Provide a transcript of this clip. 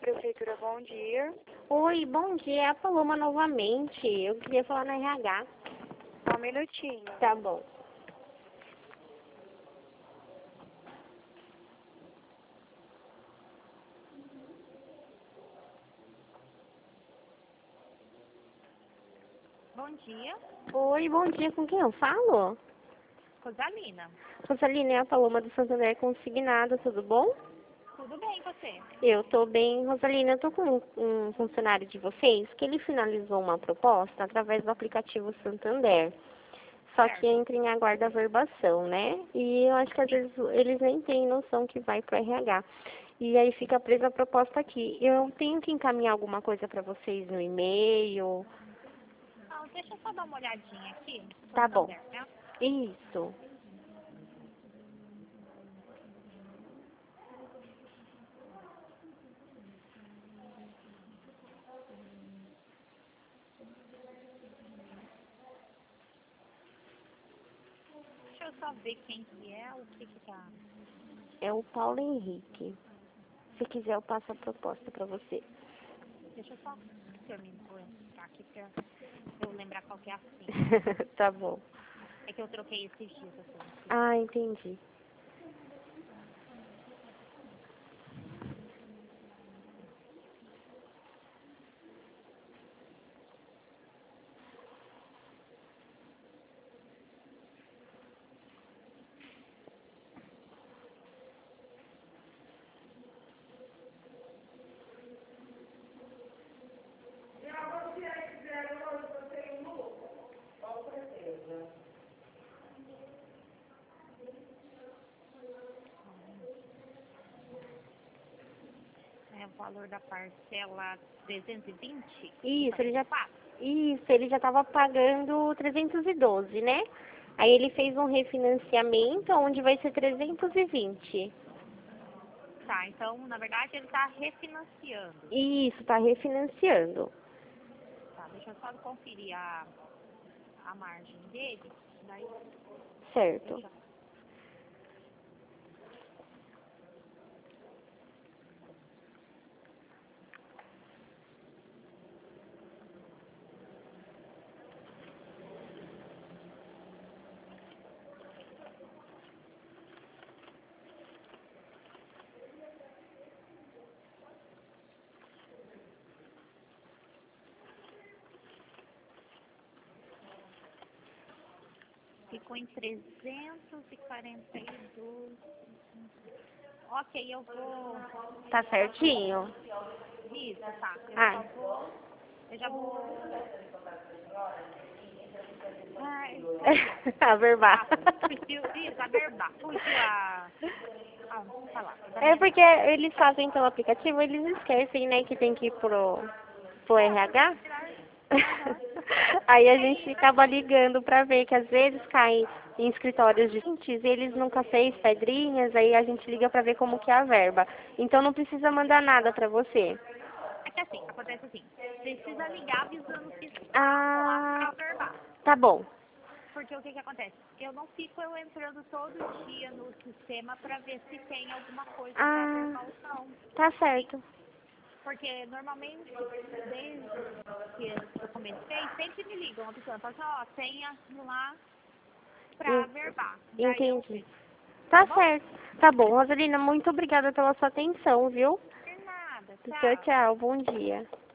Prefeitura, bom dia. Oi, bom dia. É a Paloma novamente. Eu queria falar na RH. Só um minutinho. Tá bom. Bom dia, Oi, bom dia. Com quem eu falo? Rosalina. Rosalina, é a Paloma do Santander Consignado. Tudo bom? Tudo bem, e você? Eu tô bem. Rosalina, eu tô com um funcionário de vocês que ele finalizou uma proposta através do aplicativo Santander. Só que Certo. entra em aguardo a verbação, né? E eu acho que às vezes eles nem têm noção que vai pro RH. E aí fica presa a proposta aqui. Eu tenho que encaminhar alguma coisa para vocês no e-mail? Ah, deixa eu só dar uma olhadinha aqui. Tá bom. Santander, né? Isso. Deixa eu só ver quem que é, o que que tá. É o Paulo Henrique. Se quiser, eu passo a proposta para você. Deixa eu só terminar aqui pra eu lembrar qual que é a senha. Tá bom. É que eu troquei esses dias assim. Ah, entendi. É o valor da parcela 320? Isso, ele já 44? estava pagando 312, né? Aí ele fez um refinanciamento onde vai ser 320. Tá, então, na verdade, ele tá refinanciando. Isso, tá refinanciando. Tá, deixa eu só conferir a margem dele. Daí, Certo. deixa. Ficou em 342. Ok, eu vou. Tá certinho? Isso, tá. Ah, Eu já vou. Ai, averbar. fugiu. Isso, a verba. Fugiu a. Vamos falar. É porque eles fazem pelo aplicativo, eles esquecem, né, que tem que ir pro RH. Aí a gente acaba ligando pra ver que às vezes cai em escritórios diferentes, eles nunca fez pedrinhas, aí a gente liga pra ver como que é a verba. Então não precisa mandar nada pra você. É que assim, acontece assim. Precisa ligar avisando que está lá Ah, pra verbar. tá bom. Porque o que que acontece? Eu não fico entrando todo dia no sistema pra ver se tem alguma coisa pra Ah, verbar ou não. tá certo. Porque normalmente, desde que eu comecei, sempre me ligam, uma pessoa fala assim, ó, tenha lá pra verbar. Daí eu Entendi. fiz. Tá Tá bom? certo. Tá bom, Rosalina, muito obrigada pela sua atenção, viu? De nada, Tchau, tchau. tchau. Bom dia.